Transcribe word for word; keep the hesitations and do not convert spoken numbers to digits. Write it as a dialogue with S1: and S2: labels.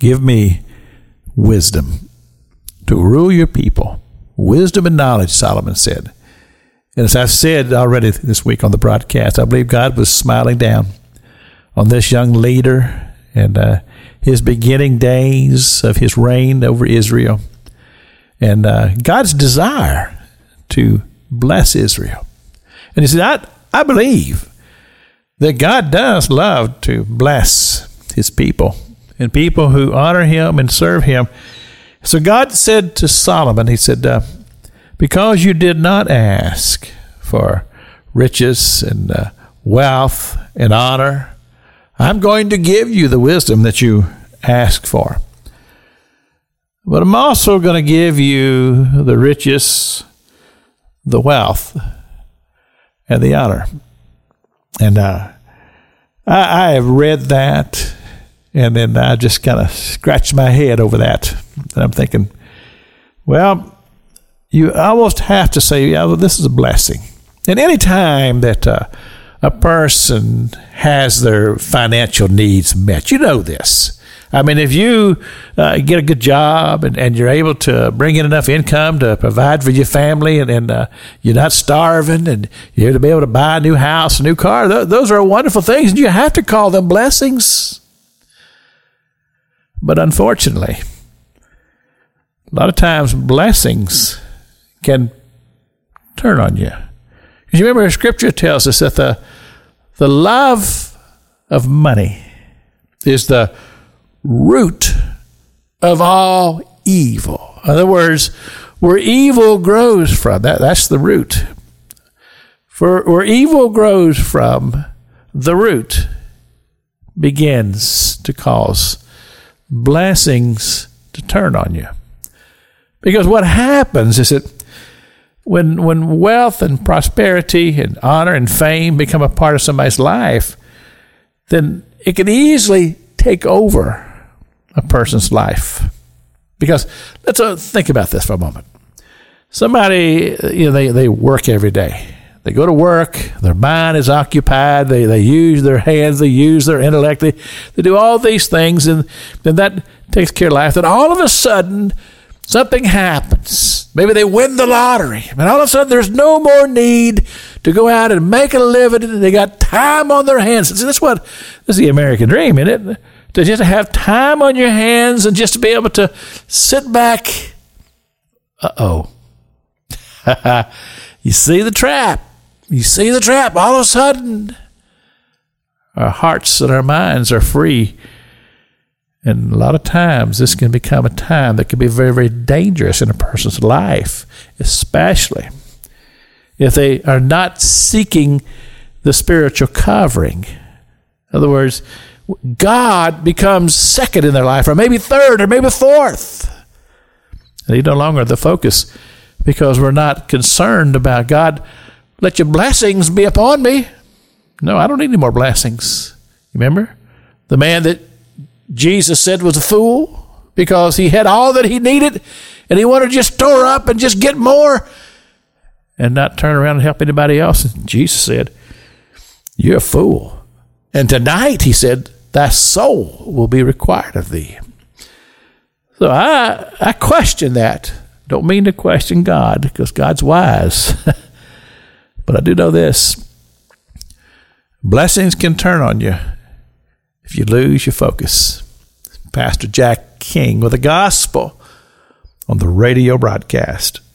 S1: give me wisdom to rule your people. Wisdom and knowledge, Solomon said. And as I've said already this week on the broadcast, I believe God was smiling down on this young leader and uh, his beginning days of his reign over Israel. And uh, God's desire to bless Israel. And he said, I, I believe that God does love to bless his people and people who honor him and serve him. So God said to Solomon, he said, uh, because you did not ask for riches and uh, wealth and honor, I'm going to give you the wisdom that you ask for. But I'm also going to give you the riches, the wealth, and the honor. And uh, I, I have read that, and then I just kind of scratched my head over that. And I'm thinking, well, you almost have to say, yeah, well, this is a blessing. And any time that uh, a person has their financial needs met, you know this. I mean, if you uh, get a good job and, and you're able to bring in enough income to provide for your family, and, and uh, you're not starving, and you're to be able to buy a new house, a new car, th- those are wonderful things, and you have to call them blessings. But unfortunately, a lot of times blessings can turn on you. Because you remember, Scripture tells us that the the love of money is the root of all evil. In other words, where evil grows from, that, that's the root. For where evil grows from, the root begins to cause blessings to turn on you. Because what happens is that when when wealth and prosperity and honor and fame become a part of somebody's life, then it can easily take over a person's life. Because let's uh, think about this for a moment. Somebody, you know, they, they work every day. They go to work, their mind is occupied, they, they use their hands, they use their intellect, they, they do all these things, and then that takes care of life. Then all of a sudden, something happens. Maybe they win the lottery, and all of a sudden there's no more need to go out and make a living. They got time on their hands. See, that's what, this is the American dream, isn't it? To just have time on your hands and just to be able to sit back. Uh-oh. You see the trap. You see the trap. All of a sudden, our hearts and our minds are free. And a lot of times, this can become a time that can be very, very dangerous in a person's life, especially if they are not seeking the spiritual covering. In other words, God becomes second in their life, or maybe third, or maybe fourth. And He's no longer the focus, because we're not concerned about, God, let your blessings be upon me. No, I don't need any more blessings. Remember? The man that Jesus said was a fool because he had all that he needed, and he wanted to just store up and just get more and not turn around and help anybody else. And Jesus said, you're a fool. And tonight, he said, thy soul will be required of thee. So I I question that. Don't mean to question God, because God's wise. But I do know this. Blessings can turn on you if you lose your focus. Pastor Jack King with the gospel on the radio broadcast.